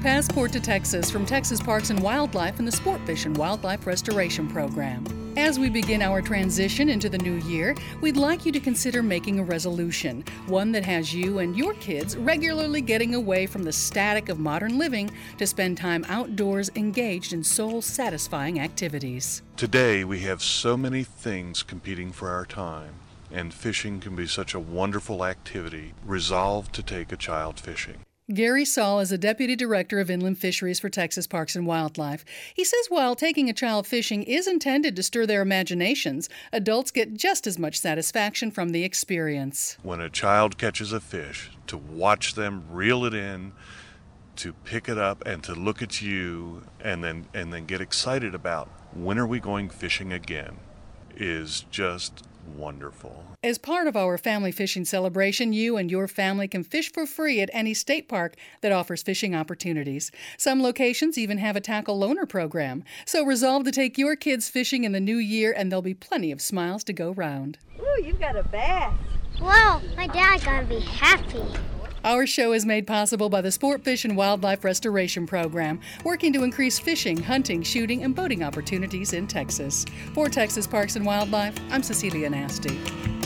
Passport to Texas from Texas Parks and Wildlife and the Sportfish and Wildlife Restoration Program. As we begin our transition into the new year, we'd like you to consider making a resolution, one that has you and your kids regularly getting away from the static of modern living to spend time outdoors engaged in soul-satisfying activities. Today, we have so many things competing for our time, and fishing can be such a wonderful activity. Resolve to take a child fishing. Gary Saul is the Deputy Director of Inland Fisheries for Texas Parks and Wildlife. He says while taking a child fishing is intended to stir their imaginations, adults get just as much satisfaction from the experience. When a child catches a fish, to watch them reel it in, to pick it up and to look at you and then get excited about when are we going fishing again is just wonderful. As part of our family fishing celebration, you and your family can fish for free at any state park that offers fishing opportunities. Some locations even have a tackle loaner program. So resolve to take your kids fishing in the new year and there'll be plenty of smiles to go round. Ooh, you've got a bass. Wow, my dad gotta be happy. Our show is made possible by the Sportfish and Wildlife Restoration Program, working to increase fishing, hunting, shooting, and boating opportunities in Texas. For Texas Parks and Wildlife, I'm Cecilia Nasty.